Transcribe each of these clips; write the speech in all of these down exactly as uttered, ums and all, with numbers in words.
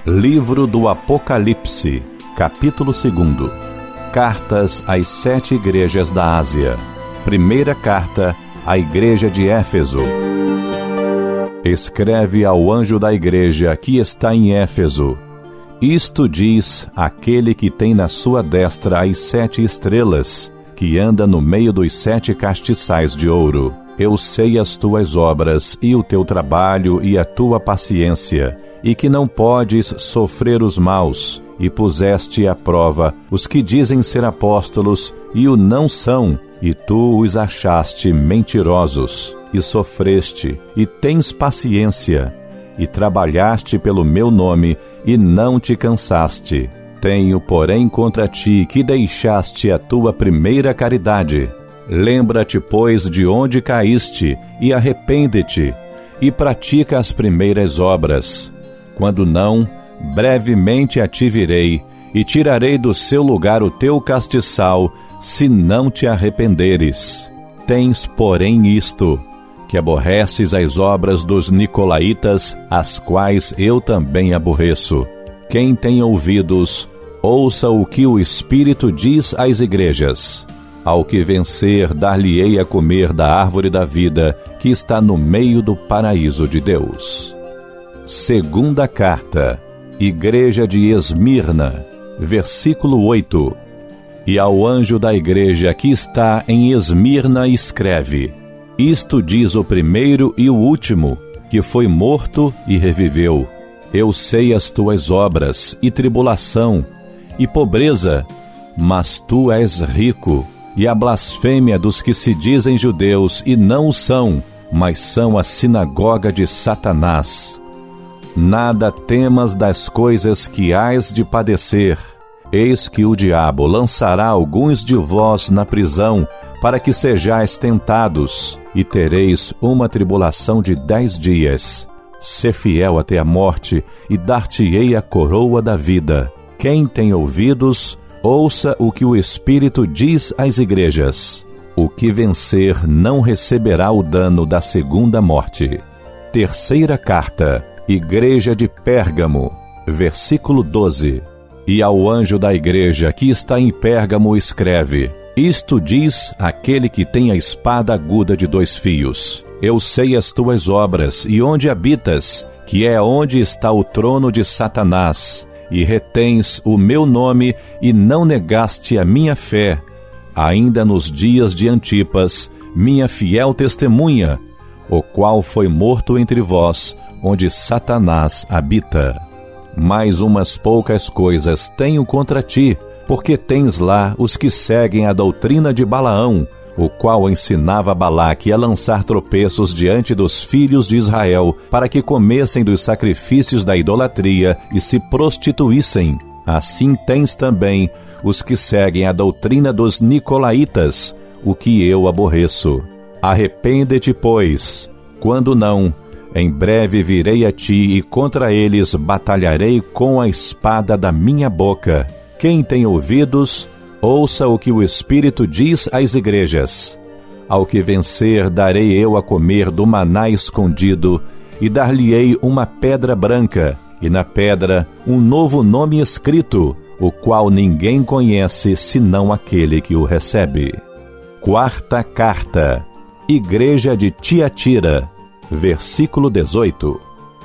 Livro do Apocalipse, capítulo dois. Cartas às sete igrejas da Ásia. Primeira carta à igreja de Éfeso. Escreve ao anjo da igreja que está em Éfeso: isto diz aquele que tem na sua destra as sete estrelas, que anda no meio dos sete castiçais de ouro. Eu sei as tuas obras, e o teu trabalho, e a tua paciência, e que não podes sofrer os maus, e puseste à prova os que dizem ser apóstolos, e o não são, e tu os achaste mentirosos, e sofreste, e tens paciência, e trabalhaste pelo meu nome, e não te cansaste. Tenho, porém, contra ti que deixaste a tua primeira caridade. Lembra-te, pois, de onde caíste, e arrepende-te, e pratica as primeiras obras. Quando não, brevemente a ti virei, e tirarei do seu lugar o teu castiçal, se não te arrependeres. Tens, porém, isto, que aborreces as obras dos nicolaítas, as quais eu também aborreço. Quem tem ouvidos, ouça o que o Espírito diz às igrejas. Ao que vencer, dar-lhe-ei a comer da árvore da vida, que está no meio do paraíso de Deus. Segunda carta, igreja de Esmirna, versículo oito. E ao anjo da igreja que está em Esmirna escreve: isto diz o primeiro e o último, que foi morto e reviveu. Eu sei as tuas obras, e tribulação, e pobreza, mas tu és rico, e a blasfêmia dos que se dizem judeus e não o são, mas são a sinagoga de Satanás. Nada temas das coisas que hás de padecer. Eis que o diabo lançará alguns de vós na prisão, para que sejais tentados, e tereis uma tribulação de dez dias. Sê fiel até a morte, e dar-te-ei a coroa da vida. Quem tem ouvidos, ouça o que o Espírito diz às igrejas. O que vencer não receberá o dano da segunda morte. Terceira carta, igreja de Pérgamo, versículo doze. E ao anjo da igreja que está em Pérgamo escreve: isto diz aquele que tem a espada aguda de dois fios. Eu sei as tuas obras, e onde habitas, que é onde está o trono de Satanás, e retens o meu nome, e não negaste a minha fé, ainda nos dias de Antipas, minha fiel testemunha, o qual foi morto entre vós, onde Satanás habita. Mais umas poucas coisas tenho contra ti, porque tens lá os que seguem a doutrina de Balaão, o qual ensinava Balaque a lançar tropeços diante dos filhos de Israel, para que comessem dos sacrifícios da idolatria e se prostituíssem. Assim tens também os que seguem a doutrina dos nicolaítas, o que eu aborreço. Arrepende-te, pois. Quando não, em breve virei a ti e contra eles batalharei com a espada da minha boca. Quem tem ouvidos, ouça o que o Espírito diz às igrejas. Ao que vencer, darei eu a comer do maná escondido, e dar-lhe-ei uma pedra branca, e na pedra um novo nome escrito, o qual ninguém conhece, senão aquele que o recebe. Quarta carta, igreja de Tiatira, versículo dezoito.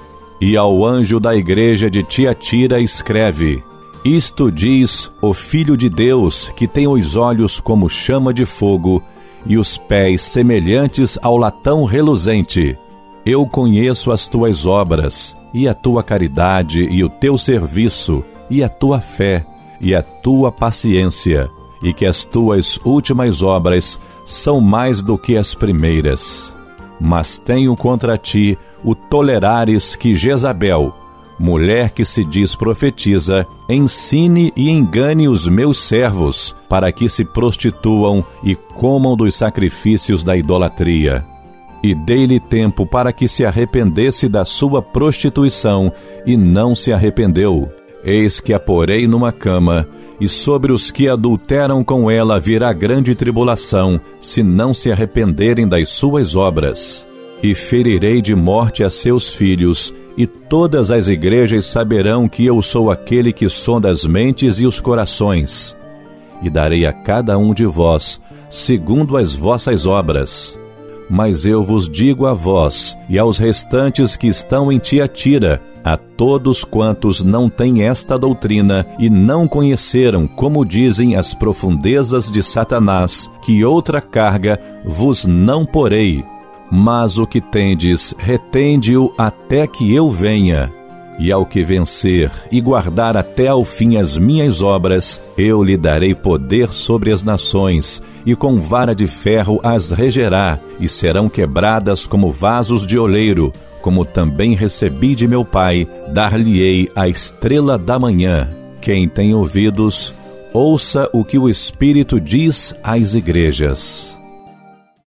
E ao anjo da igreja de Tiatira escreve: isto diz o Filho de Deus, que tem os olhos como chama de fogo e os pés semelhantes ao latão reluzente. Eu conheço as tuas obras, e a tua caridade, e o teu serviço, e a tua fé, e a tua paciência, e que as tuas últimas obras são mais do que as primeiras. Mas tenho contra ti o tolerares que Jezabel, mulher que se diz profetiza, ensine e engane os meus servos, para que se prostituam e comam dos sacrifícios da idolatria. E dei-lhe tempo para que se arrependesse da sua prostituição, e não se arrependeu. Eis que a porei numa cama, e sobre os que adulteram com ela virá grande tribulação, se não se arrependerem das suas obras. E ferirei de morte a seus filhos, E todas as igrejas saberão que eu sou aquele que sonda as mentes e os corações, e darei a cada um de vós, segundo as vossas obras. Mas eu vos digo a vós e aos restantes que estão em Tiatira, a todos quantos não têm esta doutrina e não conheceram, como dizem as profundezas de Satanás, que outra carga vos não porei, mas o que tendes, retende-o até que eu venha. E ao que vencer e guardar até ao fim as minhas obras, eu lhe darei poder sobre as nações, e com vara de ferro as regerá, e serão quebradas como vasos de oleiro, como também recebi de meu Pai, dar-lhe-ei a estrela da manhã. Quem tem ouvidos, ouça o que o Espírito diz às igrejas.